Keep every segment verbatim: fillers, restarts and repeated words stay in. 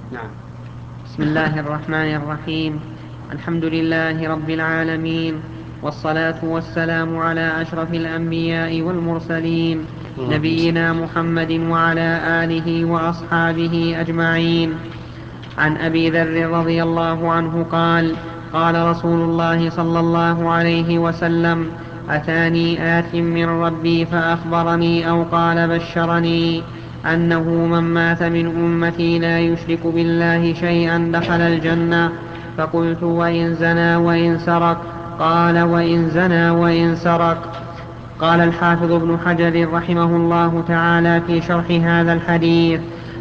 نعم. بسم الله الرحمن الرحيم. الحمد لله رب العالمين، والصلاة والسلام على أشرف الأنبياء والمرسلين، نبينا محمد وعلى آله وأصحابه أجمعين. عن أبي ذر رضي الله عنه قال: قال رسول الله صلى الله عليه وسلم: أتاني آت من ربي فأخبرني أو قال بشرني أنه من مات من أمتي لا يشرك بالله شيئا دخل الجنة. فقلت: وإن زنى وإن سرق؟ قال: وإن زنى وإن سرق. قال الحافظ ابن حجر رحمه الله تعالى في شرح هذا الحديث: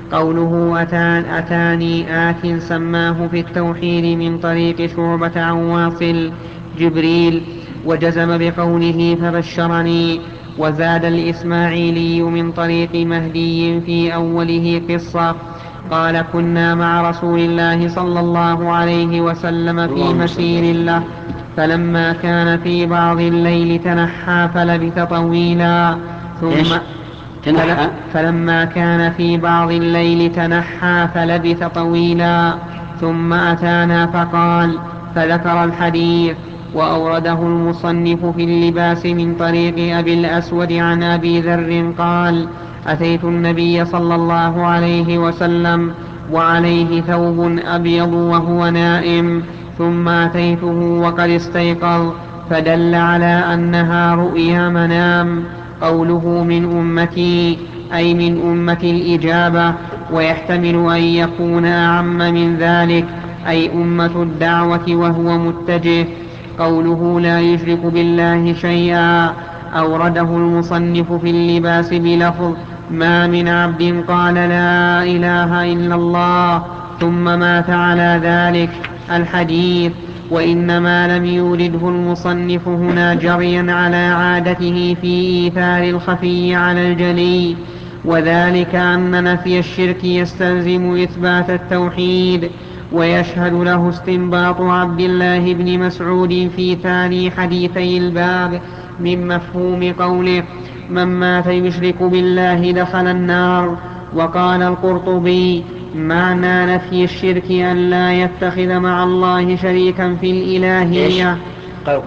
قوله أتان أتاني آت سماه في التوحيد من طريق شعبة عن واصل جبريل، وجزم بقوله فبشرني. وزاد الإسماعيلي من طريق مهدي في أوله قصة: قال: كنا مع رسول الله صلى الله عليه وسلم في اللهم صل مسير وسلم. له، فلما كان في بعض الليل تنحى فلبث طويلا، ثم إيش فل تنحى؟ فلما كان في بعض الليل تنحى فلبث طويلا، ثم أتانا فقال، فذكر الحديث. وأورده المصنف في اللباس من طريق أبي الأسود عن أبي ذر قال: أتيت النبي صلى الله عليه وسلم وعليه ثوب أبيض وهو نائم، ثم أتيته وقد استيقظ، فدل على أنها رؤيا منام. قوله من أمتي أي من أمة الإجابة، ويحتمل أن يكون أعم من ذلك، أي أمة الدعوة وهو متجه. قوله لا يشرك بالله شيئا أورده المصنف في اللباس بلفظ: ما من عبد قال لا إله إلا الله ثم مات على ذلك الحديث. وإنما لم يورده المصنف هنا جريا على عادته في إيثار الخفي على الجلي، وذلك أن نفي الشرك يستلزم إثبات التوحيد. ويشهد له استنباط عبد الله بن مسعود في ثاني حديثي الباب من مفهوم قوله: من مات يشرك بالله دخل النار. وقال القرطبي: معنى نفي الشرك أن لا يتخذ مع الله شريكا في إيش الإلهية. قال؟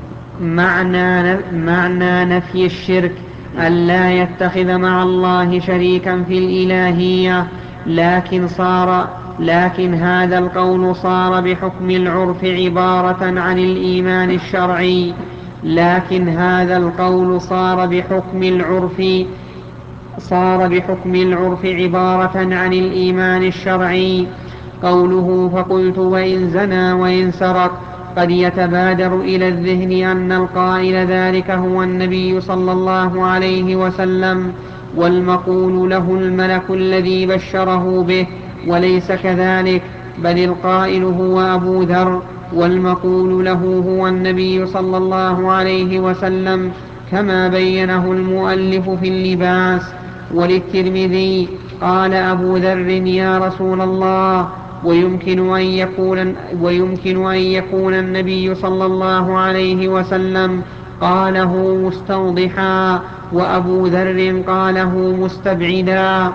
معنى, معنى نفي الشرك نعم. أن لا يتخذ مع الله شريكا في الإلهية. لكن صار لكن هذا القول صار بحكم العرف عبارة عن الإيمان الشرعي لكن هذا القول صار بحكم العرف صار بحكم العرف عبارة عن الإيمان الشرعي. قوله فقلت وإن زنى وإن سرق قد يتبادر إلى الذهن أن القائل ذلك هو النبي صلى الله عليه وسلم، والمقول له الملك الذي بشره به، وليس كذلك، بل القائل هو أبو ذر، والمقول له هو النبي صلى الله عليه وسلم، كما بينه المؤلف في اللباس. وللترمذي قال أبو ذر يا رسول الله، ويمكن أن يكون, ويمكن أن يكون النبي صلى الله عليه وسلم قاله مستوضحا، وأبو ذر قاله مستبعدا.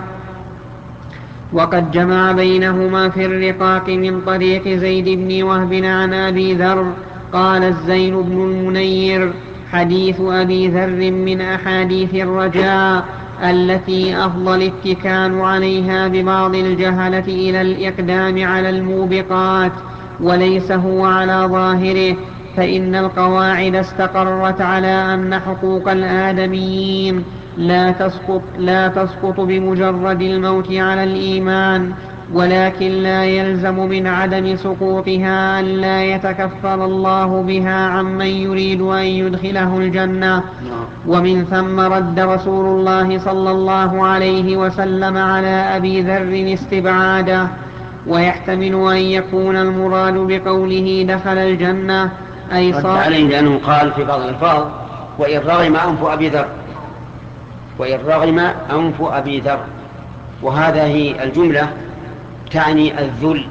وقد جمع بينهما في الرقاق من طريق زيد بن وهب عن أبي ذر قال الزين بن المنير: حديث أبي ذر من أحاديث الرجاء التي أفضى الاتكال عليها ببعض الجهلة إلى الإقدام على الموبقات، وليس هو على ظاهره، فإن القواعد استقرت على أن حقوق الآدميين لا تسقط, لا تسقط بمجرد الموت على الإيمان، ولكن لا يلزم من عدم سقوطها أن لا يتكفل الله بها عمن يريد أن يدخله الجنة. ومن ثم رد رسول الله صلى الله عليه وسلم على أبي ذر استبعاده. ويحتمل أن يكون المراد بقوله دخل الجنة أي رد صار عليه لأنه قال في بعض الألفاظ وإن رغم أنف أبي ذر، وإن رغم أنف أبي ذر، وهذه الجملة تعني الذل،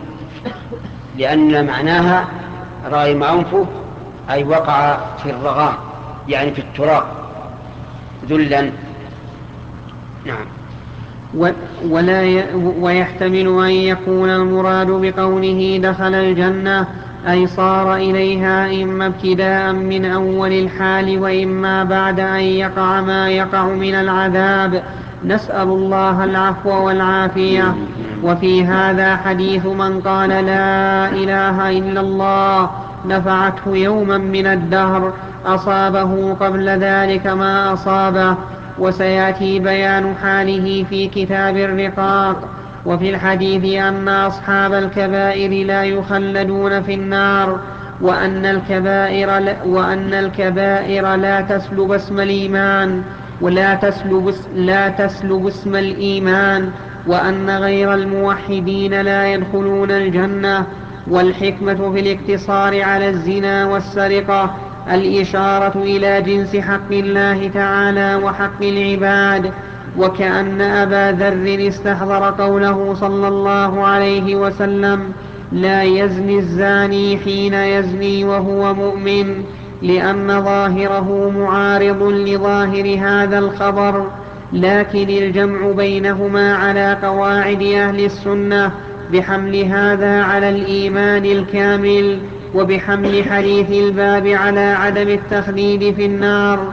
لأن معناها رغم أنفه أي وقع في الرغام، يعني في التراب ذلا. نعم. ولا ي... ويحتمل أن يكون المراد بقوله دخل الجنة أي صار إليها إما ابتداء من أول الحال وإما بعد أن يقع ما يقع من العذاب، نسأل الله العفو والعافية. وفي هذا حديث من قال لا إله إلا الله نفعته يوما من الدهر أصابه قبل ذلك ما أصابه، وسيأتي بيان حاله في كتاب الرقاق. وفي الحديث أن أصحاب الكبائر لا يخلدون في النار، وأن الكبائر لا, وأن الكبائر لا تسلب اسم الإيمان ولا تسلب, لا تسلب اسم الإيمان، وأن غير الموحدين لا يدخلون الجنة. والحكمة في الاقتصار على الزنا والسرقة الإشارة إلى جنس حق الله تعالى وحق العباد. وكأن أبا ذر استحضر قوله صلى الله عليه وسلم لا يزني الزاني حين يزني وهو مؤمن، لأن ظاهره معارض لظاهر هذا الخبر، لكن الجمع بينهما على قواعد أهل السنة بحمل هذا على الإيمان الكامل، وبحمل حديث الباب على عدم التخليد في النار.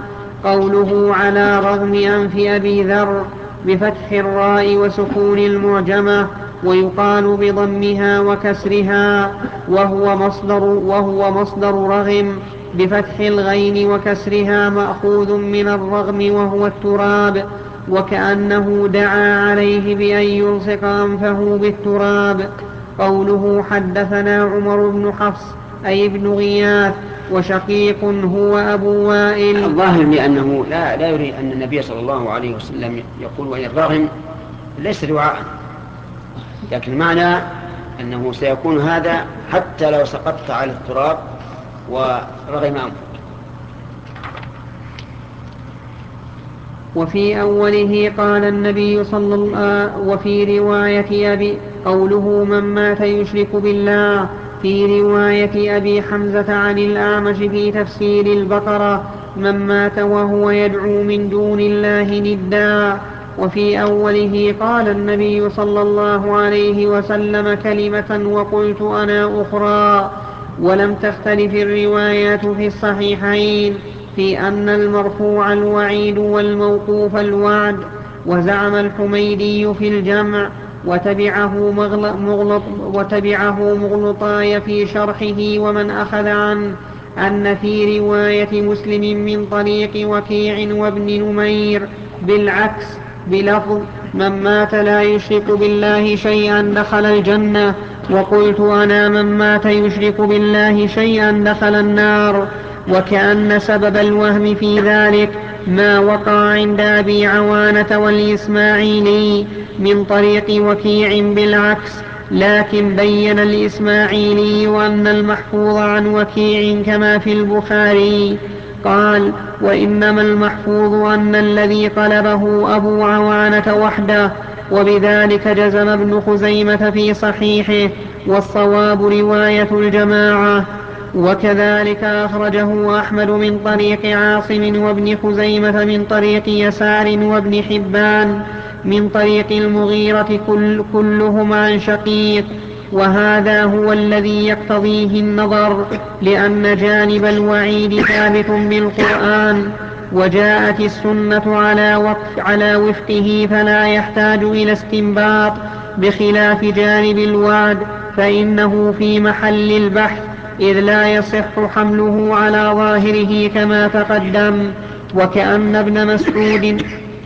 قوله على رغم أنف أبي ذر بفتح الراء وسكون المعجمة، ويقال بضمها وكسرها، وهو مصدر, وهو مصدر رغم بفتح الغين وكسرها مأخوذ من الرغم وهو التراب، وكأنه دعا عليه بأن يلصق أنفه بالتراب. قوله حدثنا عمر بن حفص أي ابن غياث وشقيق هو أبو وائل. الظاهر بأنه لا, لا يريد أن النبي صلى الله عليه وسلم يقول وإن رغم ليس دعاء، لكن معنى أنه سيكون هذا حتى لو سقطت على التراب ورغم أنفك. وفي أوله قال النبي صلى الله عليه وسلم وفي رواية أبي قوله من مات يشرك بالله في رواية أبي حمزة عن الأعمش في تفسير البقرة من مات وهو يدعو من دون الله ندا. وفي أوله قال النبي صلى الله عليه وسلم كلمة وقلت أنا أخرى. ولم تختلف الروايات في الصحيحين في أن المرفوع الوعيد والموقوف الوعد. وزعم الحميدي في الجمع وتبعه, مغلط وتبعه مغلطاي في شرحه ومن أخذ عنه أن في رواية مسلم من طريق وكيع وابن نمير بالعكس بلفظ من مات لا يشرك بالله شيئا دخل الجنة، وقلت أنا من مات يشرك بالله شيئا دخل النار. وكأن سبب الوهم في ذلك ما وقع عند أبي عوانة والإسماعيلي من طريق وكيع بالعكس، لكن بين الإسماعيلي أن المحفوظ عن وكيع كما في البخاري. قال وإنما المحفوظ أن الذي قلبه أبو عوانة وحده، وبذلك جزم ابن خزيمة في صحيحه، والصواب رواية الجماعة. وكذلك أخرجه أحمد من طريق عاصم وابن خزيمة من طريق يسار وابن حبان من طريق المغيرة كل كلهم عن شقيق. وهذا هو الذي يقتضيه النظر، لأن جانب الوعيد ثابت بالقرآن، وجاءت السنة على وفق على وفقه فلا يحتاج إلى استنباط، بخلاف جانب الوعد فإنه في محل البحث، إذ لا يصح حمله على ظاهره كما تقدم. وكأن ابن مسعود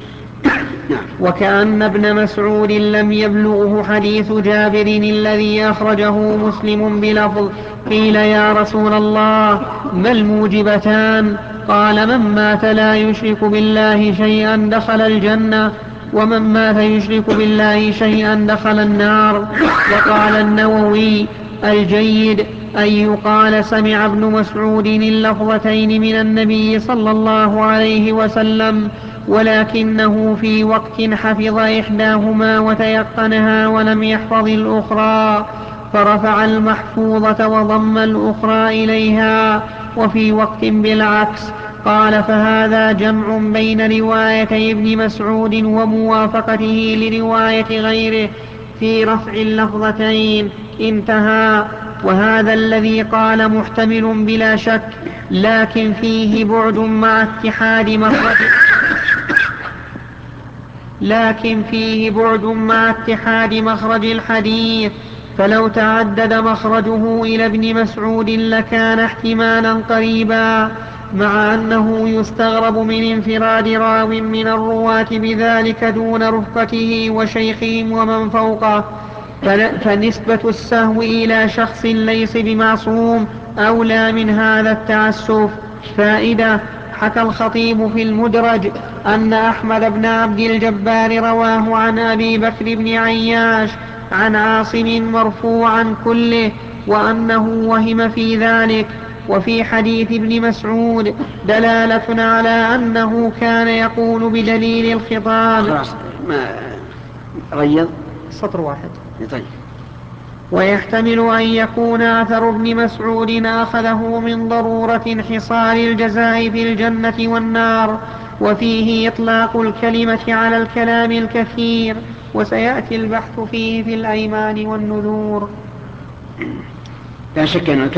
وكأن ابن مسعود لم يبلغه حديث جابر الذي أخرجه مسلم بلفظ قيل يا رسول الله ما الموجبتان؟ قال من مات لا يشرك بالله شيئا دخل الجنة، ومن مات يشرك بالله شيئا دخل النار. وقال النووي الجيد أن يقال سمع ابن مسعود اللفظتين من النبي صلى الله عليه وسلم، ولكنه في وقت حفظ إحداهما وتيقنها ولم يحفظ الأخرى، فرفع المحفوظة وضم الأخرى إليها، وفي وقت بالعكس، قال فهذا جمع بين رواية ابن مسعود وموافقته لرواية غيره في رفع اللفظتين. انتهى. وهذا الذي قال محتمل بلا شك، لكن فيه بعد مع اتحاد مخرج لكن فيه بعد مع اتحاد مخرج الحديث، فلو تعدد مخرجه إلى ابن مسعود لكان احتمالا قريبا، مع أنه يستغرب من انفراد راو من الرواة بذلك دون رفقته وشيخهم ومن فوقه، فنسبة السهو إلى شخص ليس بمعصوم أولى من هذا التعسف. فائدة: حكى الخطيب في المدرج أن أحمد بن عبد الجبار رواه عن أبي بكر بن عياش عن عاصم مرفوعا كله، وأنه وهم في ذلك. وفي حديث ابن مسعود دلالة على أنه كان يقول بدليل الخطاب. خلاص ما غيظ سطر واحد. طيب. ويحتمل أن يكون أثر ابن مسعود أخذه من ضرورة حصار الجزاء في الجنة والنار، وفيه إطلاق الكلمة على الكلام الكثير، وسيأتي البحث فيه في الأيمان والنذور. لا شك أن